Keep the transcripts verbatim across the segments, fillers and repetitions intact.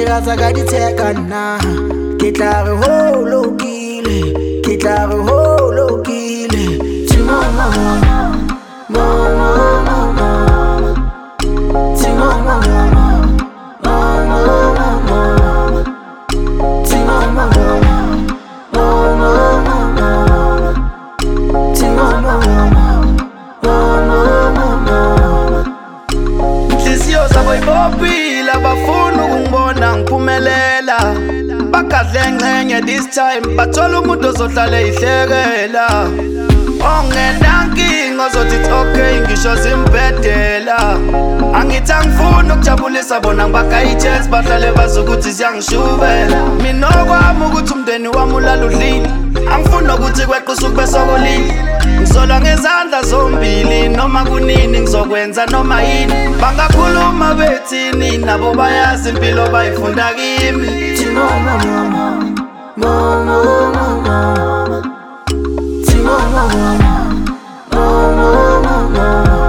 rasa ka di teka nna. Ke tla re ho lokile, ke tla re ho lokile. Timama mama, mama mama, timama mama, mama mama, timama mama, mama mama, timama mama, mama mama. Inhliziyo zabo ibopile abafuna ukungibona ngiphumelela. Bagadle ngcenye this time bathola umuntu ozohlala ihlekela. Ongenankinga ozothi it's okay ngisho zimbedela. Angithi angifuni ukujabulisa bona ngibakha i-chance bahlale bazi ukuthi siyangishubela. Mina okwami ukuthi umndeni wami ulala udlile. Angifuni nokuthi kweqa usuku besokolile. Ngizola ngezandla zombili noma kunini ngizokwenza noma yini. Bangakhuluma bethini nabo bayazi impilo bayifunda kimi. Timama mama, mama mama, timama mama, mama mama,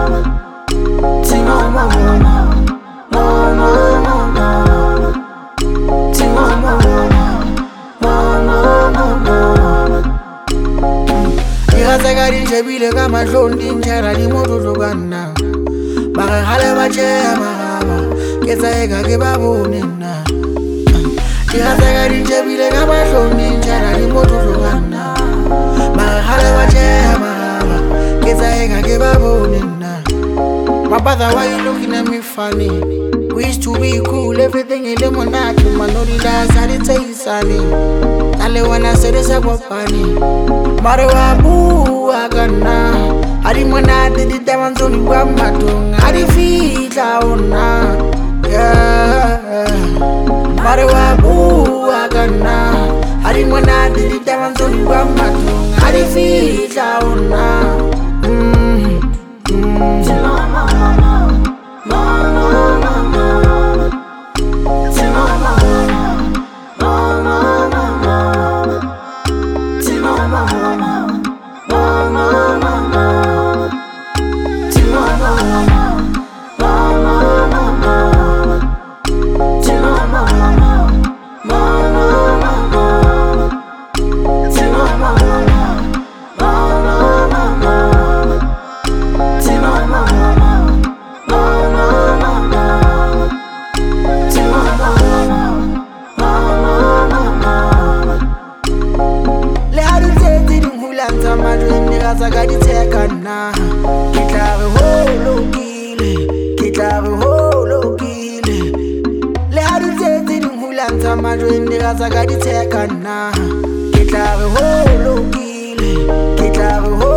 timama mama, mama mama, timama mama, mama mama. Irasa ka di njebile ka mahlondi njara di mototo ka nna. Bagagale ba tšea magaba ke tsaeka ke ba bone nna. Irasa ka di njebile ka mahlondi njara di mototo ka nna. Bagagale ba tšea magaba ke tsaeka ke ba bone nna. My brother, why you looking at me funny? We used to be cool, everything in lemonade. Man, no lies, I did say sunny. Nale wana sere sa bopani. Mare wa bu agana. Adi mwana di damanzo ni wa matung. Adi fita ona. Yeah. Mare wa bu agana. Adi mwana di damanzo ni wa matung. Adi fita ona. Mm. Mm. Timama mama, mama mama, timama mama, mama mama, timama mama, mama mama, timama mama, mama mama, timama mama, mama mama, timama mama, mama mama. Timama mama, mama mama, timama mama, mama mama. Le ha di tse di hulantsa majweng rasa ka di teka nna. Ke tla re ho lokile, ke tla re ho lokile. Le ha di tse di hulantsa majweng rasa ka di teka nna. Ke tla re ho lokile, ke tla re ho